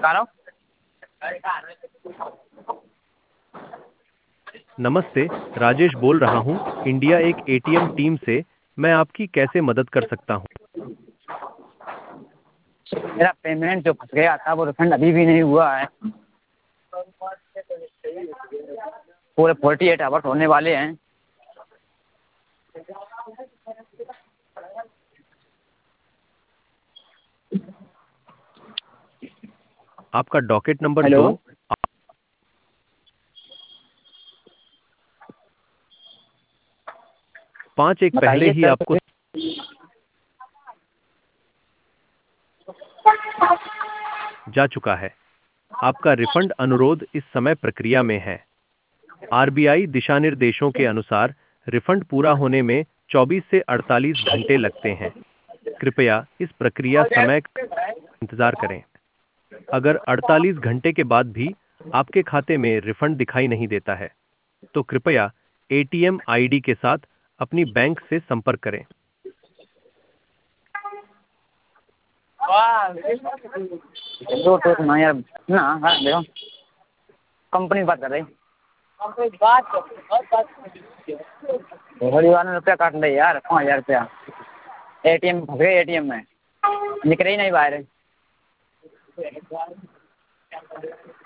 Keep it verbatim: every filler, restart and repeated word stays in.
करो। नमस्ते, राजेश बोल रहा हूँ, इंडिया एक एटीएम टीम से। मैं आपकी कैसे मदद कर सकता हूँ? मेरा पेमेंट जो फंस गया था वो रिफंड अभी भी नहीं हुआ है। पूरे फोर्टी एट आवर्स होने वाले हैं। आपका डॉकेट नंबर हेलो। दो पाँच एक पहले बताइए ही सर। आपको जा चुका है। आपका रिफंड अनुरोध इस समय प्रक्रिया में है। आरबीआई दिशानिर्देशों के अनुसार रिफंड पूरा होने में चौबीस से अड़तालीस घंटे लगते हैं। कृपया इस प्रक्रिया समय का इंतजार करें। अगर अड़तालीस घंटे के बाद भी आपके खाते में रिफंड दिखाई नहीं देता है, तो कृपया एटीएम आईडी के साथ अपनी बैंक से संपर्क करें। दो तो सुना यार ना। हाँ देखो, कंपनी बात कर रही। थोड़ी बार में रुपया काट ले यार, पाँच हजार रुपया। एटीएम फंस गए, एटीएम में निकल ही नहीं बाहर।